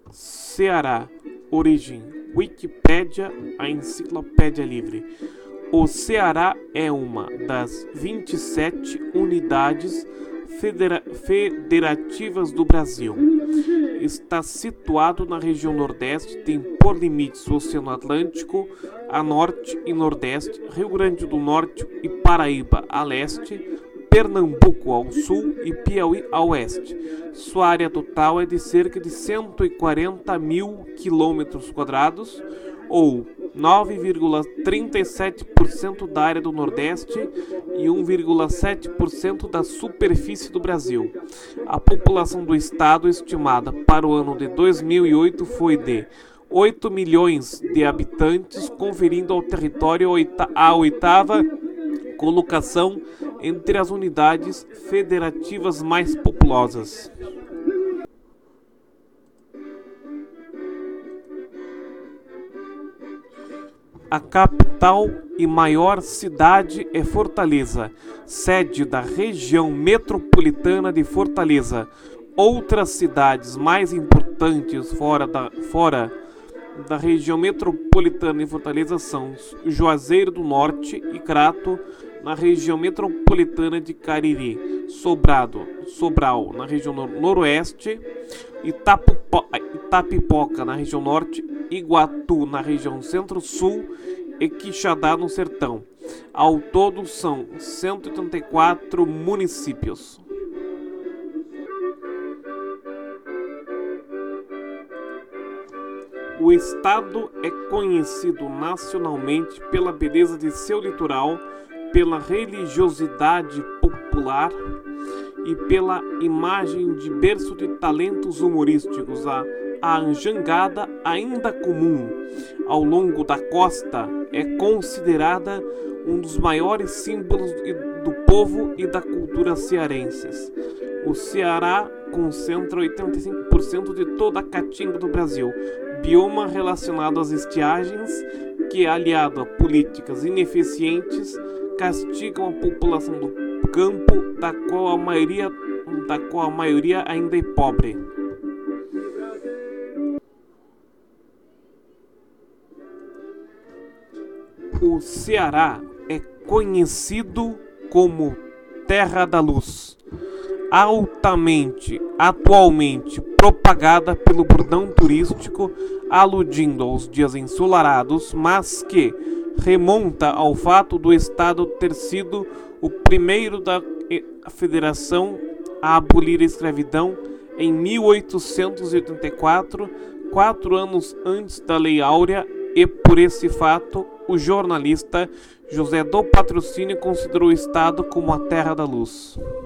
Ceará. Origem: Wikipédia, a enciclopédia livre. O Ceará é uma das 27 unidades federativas do Brasil. Está situado na região Nordeste, tem por limites o Oceano Atlântico a norte e nordeste, Rio Grande do Norte e Paraíba a leste, Pernambuco ao sul e Piauí ao oeste. Sua área total é de cerca de 140 mil km², ou 9,37% da área do Nordeste e 1,7% da superfície do Brasil. A população do estado estimada para o ano de 2008 foi de 8 milhões de habitantes, conferindo ao território a oitava colocação entre as unidades federativas mais populosas. A capital e maior cidade é Fortaleza, sede da região metropolitana de Fortaleza. Outras cidades mais importantes fora da região metropolitana de Fortaleza são Juazeiro do Norte e Crato, na região metropolitana de Cariri, Sobral, na região noroeste, Itapipoca, na região norte, Iguatu, na região centro-sul e Quixadá, no sertão. Ao todo, são 184 municípios. O estado é conhecido nacionalmente pela beleza de seu litoral, pela religiosidade popular e pela imagem de berço de talentos humorísticos. A jangada, ainda comum ao longo da costa, é considerada um dos maiores símbolos do povo e da cultura cearenses. O Ceará concentra 85% de toda a caatinga do Brasil, bioma relacionado às estiagens que, aliado a políticas ineficientes, castigam a população do campo, da qual a maioria ainda é pobre. O Ceará é conhecido como Terra da Luz, atualmente propagada pelo bordão turístico, aludindo aos dias ensolarados, mas que remonta ao fato do estado ter sido o primeiro da federação a abolir a escravidão em 1884, 4 anos antes da Lei Áurea, e por esse fato o jornalista José do Patrocínio considerou o estado como a Terra da Luz.